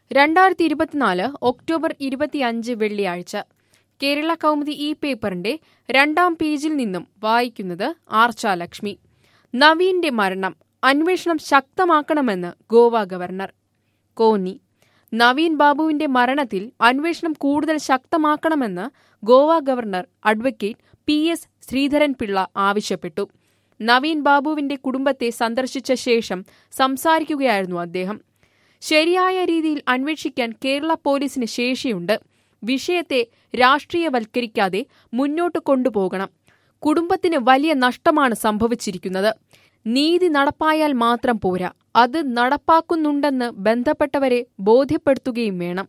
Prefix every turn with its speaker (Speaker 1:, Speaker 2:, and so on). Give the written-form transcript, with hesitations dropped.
Speaker 1: 2024 October 25 വെള്ളിയാഴ്ച കേരള കൗമുദി ഈ പേപ്പറിന്റെ 2-ാം പേജിൽ നിന്നും വായിക്കുന്നത് ആർച്ചാലക്ഷ്മി. നവീന്റെ മരണം അന്വേഷണം ശക്തമാക്കണമെന്ന് ഗോവ ഗവർണർ. കോന്നി. നവീൻ ബാബുവിന്റെ മരണത്തിൽ അന്വേഷണം കൂടുതൽ ശക്തമാക്കണമെന്ന് Goa governor advocate PS Sreedharan Pillai ആവശ്യപ്പെട്ടു. നവീൻ ബാബുവിന്റെ കുടുംബത്തെ സന്ദർശിച്ച ശേഷം സംസാരിക്കുകയായിരുന്നു അദ്ദേഹം. ശരിയായ രീതിയിൽ അന്വേഷിക്കാൻ കേരള പോലീസിന് ശേഷിയുണ്ട്. വിഷയത്തെ രാഷ്ട്രീയവൽക്കരിക്കാതെ മുന്നോട്ട് കൊണ്ടുപോകണം. കുടുംബത്തിന് വലിയ നഷ്ടമാണ് സംഭവിച്ചിരിക്കുന്നത്. നീതി നടപ്പായാൽ മാത്രം പോരാ, അത് നടപ്പാക്കുന്നുണ്ടെന്ന് ബന്ധപ്പെട്ടവരെ ബോധ്യപ്പെടുത്തുകയും വേണം.